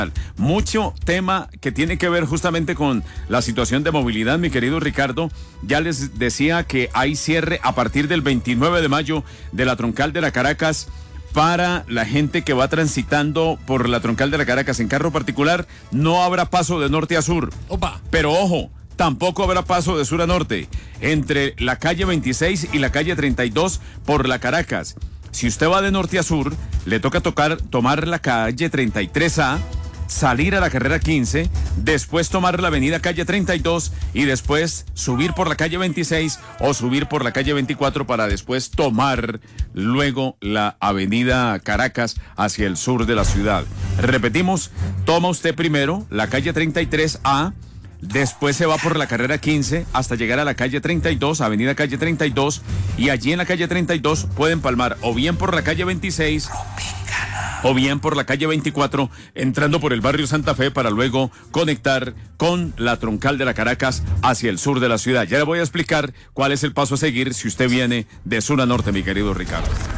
Mucho tema que tiene que ver justamente con la situación de movilidad, mi querido Ricardo. Ya les decía que hay cierre a partir del 29 de mayo de la troncal de la Caracas para la gente que va transitando por la troncal de la Caracas en carro particular. No habrá paso de norte a sur. Opa. Pero ojo, tampoco habrá paso de sur a norte entre la calle 26 y la calle 32 por la Caracas. Si usted va de norte a sur, le toca tomar la calle 33A, salir a la carrera 15, después tomar la avenida calle 32 y después subir por la calle 26 o subir por la calle 24 para después tomar luego la avenida Caracas hacia el sur de la ciudad. Repetimos, toma usted primero la calle 33A, después se va por la carrera 15 hasta llegar a la calle 32, avenida calle 32, y allí en la calle 32 pueden palmar o bien por la calle 26 o bien por la calle 24, entrando por el barrio Santa Fe para luego conectar con la troncal de la Caracas hacia el sur de la ciudad. Ya le voy a explicar cuál es el paso a seguir si usted viene de sur a norte, mi querido Ricardo.